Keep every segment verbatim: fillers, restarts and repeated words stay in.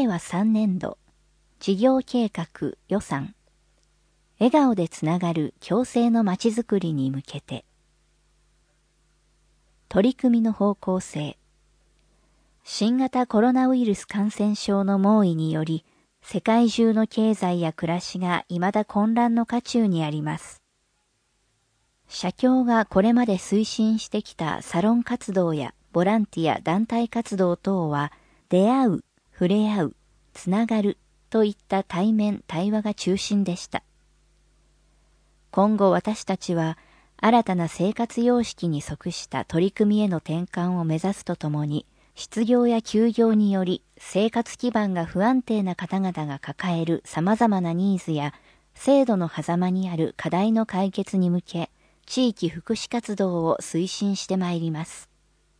れいわさんねんど、事業計画予算、笑顔でつながる共生のまちづくりに向けて、取り組みの方向性、新型コロナウイルス感染症の猛威により、世界中の経済や暮らしが未だ混乱の渦中にあります。社協がこれまで推進してきたサロン活動やボランティア団体活動等は、出会う、触れ合う、つながるといった対面対話が中心でした。今後私たちは、新たな生活様式に即した取り組みへの転換を目指すとともに、失業や休業により生活基盤が不安定な方々が抱える様々なニーズや制度の狭間にある課題の解決に向け、地域福祉活動を推進してまいります。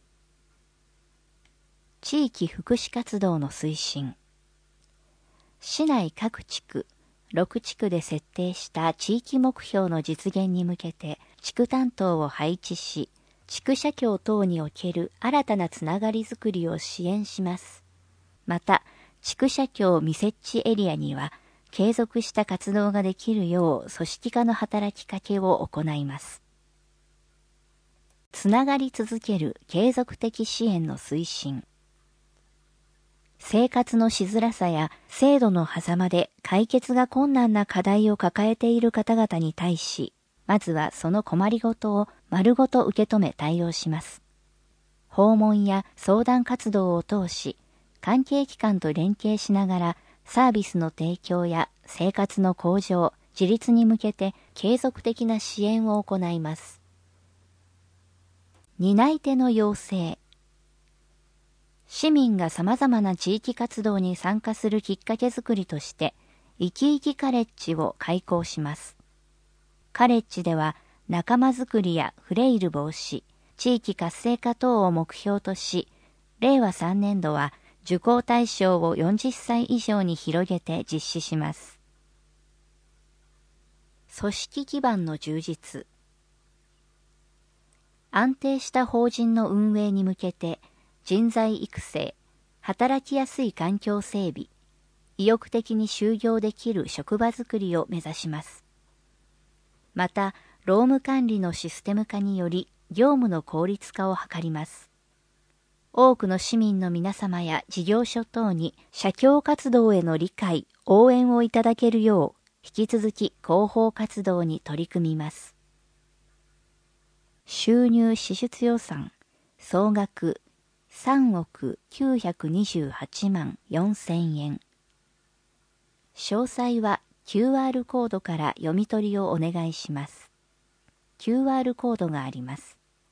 地域福祉活動の推進。市内各地区、ろくちくで設定した地域目標の実現に向けて地区担当を配置し、地区社協等における新たなつながりづくりを支援します。また、地区社協未設置エリアには、継続した活動ができるよう組織化の働きかけを行います。つながり続ける継続的支援の推進。生活のしづらさや制度の狭間で解決が困難な課題を抱えている方々に対し、まずはその困りごとを丸ごと受け止め対応します。訪問や相談活動を通し、関係機関と連携しながらサービスの提供や生活の向上、自立に向けて継続的な支援を行います。担い手の養成。市民が様々な地域活動に参加するきっかけづくりとして、いきいきカレッジを開講します。カレッジでは仲間づくりやフレイル防止、地域活性化等を目標とし、れいわさんねんどは受講対象をよんじゅっさい以上に広げて実施します。組織基盤の充実。安定した法人の運営に向けて、人材育成、働きやすい環境整備、意欲的に就業できる職場づくりを目指します。また、労務管理のシステム化により、業務の効率化を図ります。多くの市民の皆様や事業所等に社協活動への理解、応援をいただけるよう、引き続き広報活動に取り組みます。収入支出予算、総額さんおくきゅうひゃくにじゅうはちまんよんせんえん。詳細は キューアール コードから読み取りをお願いします。キューアール コードがあります。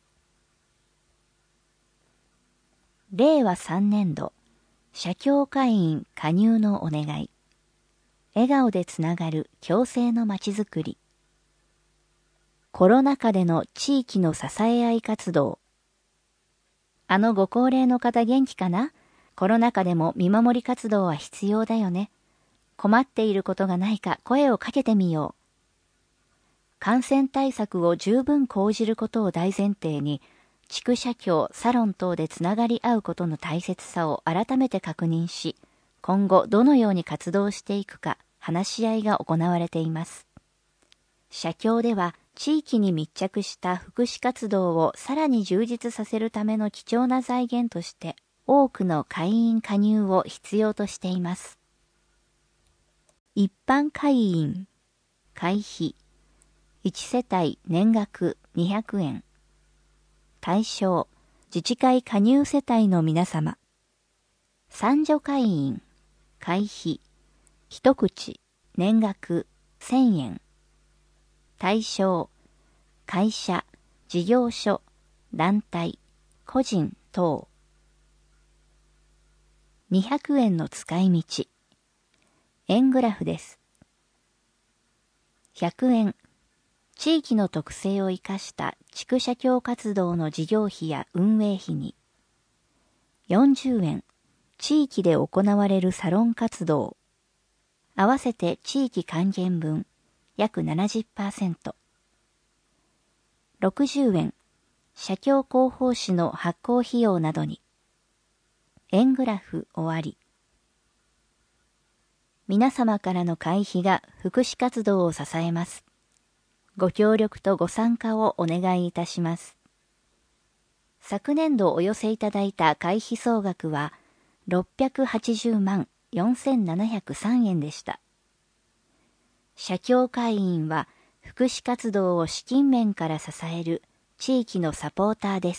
れいわさんねんど、社協会員加入のお願い。笑顔でつながる共生のまちづくり。コロナ禍での地域の支え合い活動。あのご高齢の方元気かな？コロナ禍でも見守り活動は必要だよね。困っていることがないか声をかけてみよう。感染対策を十分講じることを大前提に、地区社協、サロン等でつながり合うことの大切さを改めて確認し、今後どのように活動していくか話し合いが行われています。社協では地域に密着した福祉活動をさらに充実させるための貴重な財源として、多くの会員加入を必要としています。一般会員、会費、いちせたい年額にひゃくえん。対象、自治会加入世帯の皆様。三女会員、会費、一口、年額せんえん。対象、会社、事業所、団体、個人等。にひゃくえんの使い道。円グラフです。ひゃくえん。地域の特性を生かした地区社協活動の事業費や運営費に。よんじゅうえん。地域で行われるサロン活動。合わせて地域還元分、約 ななじゅっパーセント。ろくじゅうえん。社協広報誌の発行費用などに。円グラフ終わり。 皆様からの会費が福祉活動を支えます。ご協力とご参加をお願いいたします。昨年度お寄せいただいた会費総額はろっぴゃくはちじゅうまんよんせんななひゃくさんえんでした。社協会員は福祉活動を資金面から支える地域のサポーターです。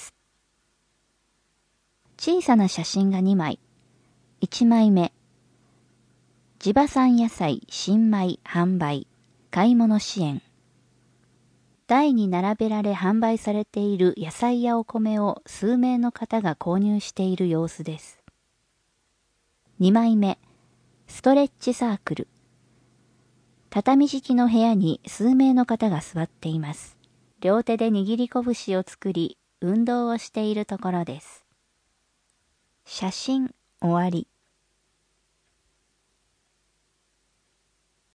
小さな写真がにまい。いちまいめ。地場産野菜新米販売買い物支援。台に並べられ販売されている野菜やお米を数名の方が購入している様子です。にまいめ。ストレッチサークル。畳敷きの部屋に数名の方が座っています。両手で握り拳を作り、運動をしているところです。写真終わり。